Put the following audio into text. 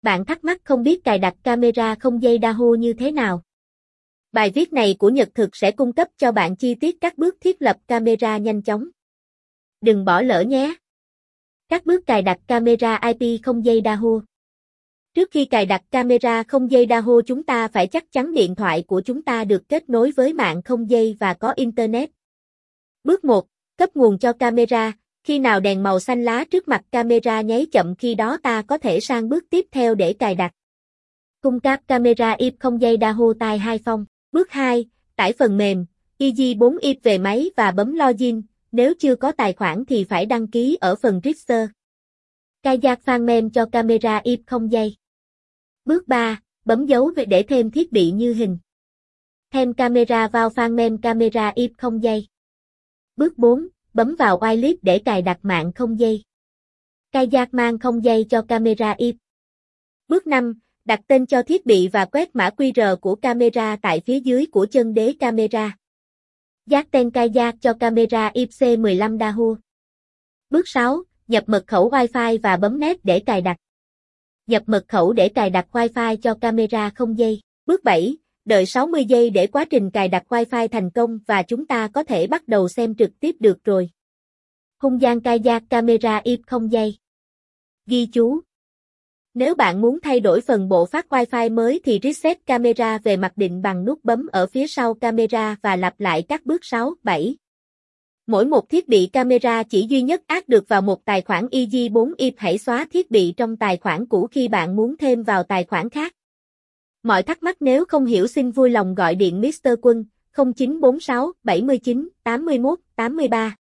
Bạn thắc mắc không biết cài đặt camera không dây Dahoo như thế nào? Bài viết này của Nhật Thực sẽ cung cấp cho bạn chi tiết các bước thiết lập camera nhanh chóng. Đừng bỏ lỡ nhé! Các bước cài đặt camera IP không dây Dahoo. Trước khi cài đặt camera không dây Dahoo, chúng ta phải chắc chắn điện thoại của chúng ta được kết nối với mạng không dây và có Internet. Bước 1. Cấp nguồn cho camera. Khi nào đèn màu xanh lá trước mặt camera nháy chậm, khi đó ta có thể sang bước tiếp theo để cài đặt. Cung cấp camera IP không dây Dahoo tai 2 phong. Bước 2. Tải phần mềm EG4 IP về máy và bấm Login. Nếu chưa có tài khoản thì phải đăng ký ở phần Register. Cài đặt phần mềm cho camera IP không dây. Bước 3. Bấm dấu để thêm thiết bị như hình. Thêm camera vào phần mềm camera IP không dây. Bước 4. Bấm vào wireless để cài đặt mạng không dây. Cài đặt mạng không dây cho camera IP. Bước 5. Đặt tên cho thiết bị và quét mã QR của camera tại phía dưới của chân đế camera. Dát tên cài đặt cho camera IP C15 Dahoo. Bước 6. Nhập mật khẩu Wi-Fi và bấm Net để cài đặt. Nhập mật khẩu để cài đặt Wi-Fi cho camera không dây. Bước 7. Đợi 60 giây để quá trình cài đặt Wi-Fi thành công và chúng ta có thể bắt đầu xem trực tiếp được rồi. Không gian cài đặt camera IP không dây. Ghi chú. Nếu bạn muốn thay đổi phần bộ phát Wi-Fi mới thì reset camera về mặc định bằng nút bấm ở phía sau camera và lặp lại các bước 6, 7. Mỗi một thiết bị camera chỉ duy nhất add được vào một tài khoản EG4 IP. Hãy xóa thiết bị trong tài khoản cũ khi bạn muốn thêm vào tài khoản khác. Mọi thắc mắc nếu không hiểu xin vui lòng gọi điện Mr. Quân 0946 79 81 83.